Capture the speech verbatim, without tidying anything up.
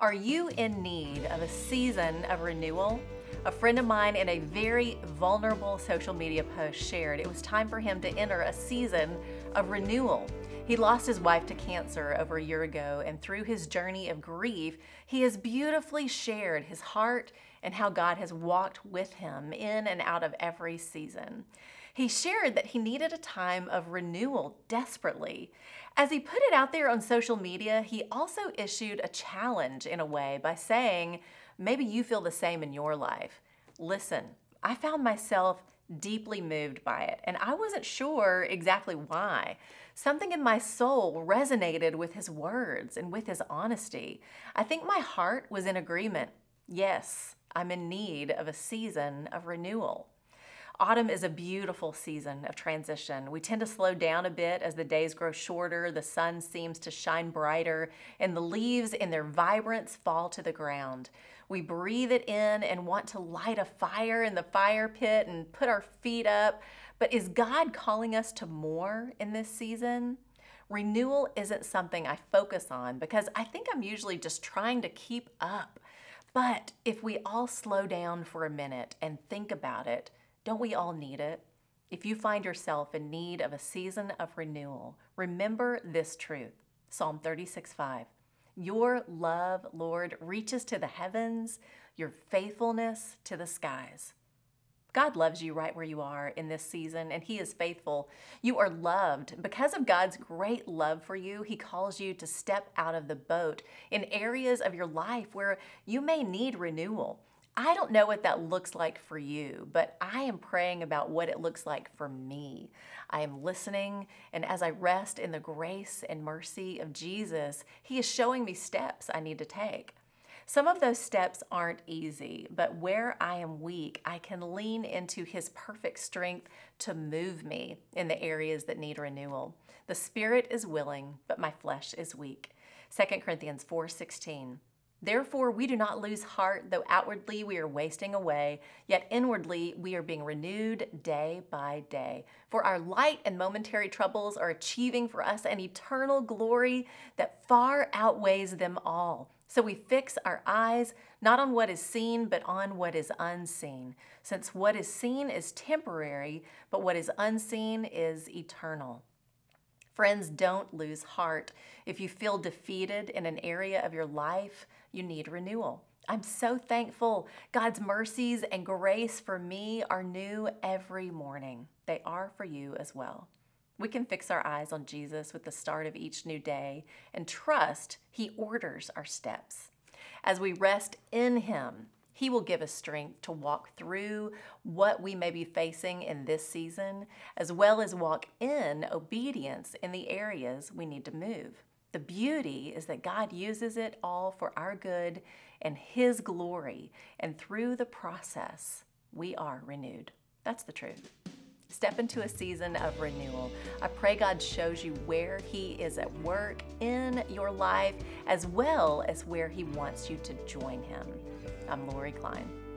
Are you in need of a season of renewal? A friend of mine in a very vulnerable social media post shared it was time for him to enter a season of renewal. He lost his wife to cancer over a year ago, and through his journey of grief, he has beautifully shared his heart and how God has walked with him in and out of every season. He shared that he needed a time of renewal desperately. As he put it out there on social media, he also issued a challenge in a way by saying, maybe you feel the same in your life. Listen, I found myself deeply moved by it, and I wasn't sure exactly why. Something in my soul resonated with his words and with his honesty. I think my heart was in agreement. Yes, I'm in need of a season of renewal. Autumn is a beautiful season of transition. We tend to slow down a bit as the days grow shorter, the sun seems to shine brighter, and the leaves in their vibrance fall to the ground. We breathe it in and want to light a fire in the fire pit and put our feet up. But is God calling us to more in this season? Renewal isn't something I focus on because I think I'm usually just trying to keep up. But if we all slow down for a minute and think about it, don't we all need it? If you find yourself in need of a season of renewal, remember this truth. Psalm thirty-six five. Your love, Lord, reaches to the heavens, your faithfulness to the skies. God loves you right where you are in this season, and He is faithful. You are loved. Because of God's great love for you, He calls you to step out of the boat in areas of your life where you may need renewal. I don't know what that looks like for you, but I am praying about what it looks like for me. I am listening, and as I rest in the grace and mercy of Jesus, He is showing me steps I need to take. Some of those steps aren't easy, but where I am weak, I can lean into His perfect strength to move me in the areas that need renewal. The spirit is willing, but my flesh is weak. Second Corinthians four sixteen. Therefore, we do not lose heart, though outwardly we are wasting away, yet inwardly we are being renewed day by day. For our light and momentary troubles are achieving for us an eternal glory that far outweighs them all. So we fix our eyes not on what is seen, but on what is unseen, since what is seen is temporary, but what is unseen is eternal. Friends, don't lose heart. If you feel defeated in an area of your life, you need renewal. I'm so thankful. God's mercies and grace for me are new every morning. They are for you as well. We can fix our eyes on Jesus with the start of each new day and trust He orders our steps. As we rest in Him, He will give us strength to walk through what we may be facing in this season, as well as walk in obedience in the areas we need to move. The beauty is that God uses it all for our good and His glory, and through the process, we are renewed. That's the truth. Step into a season of renewal. I pray God shows you where He is at work in your life, as well as where He wants you to join Him. I'm Lori Klein.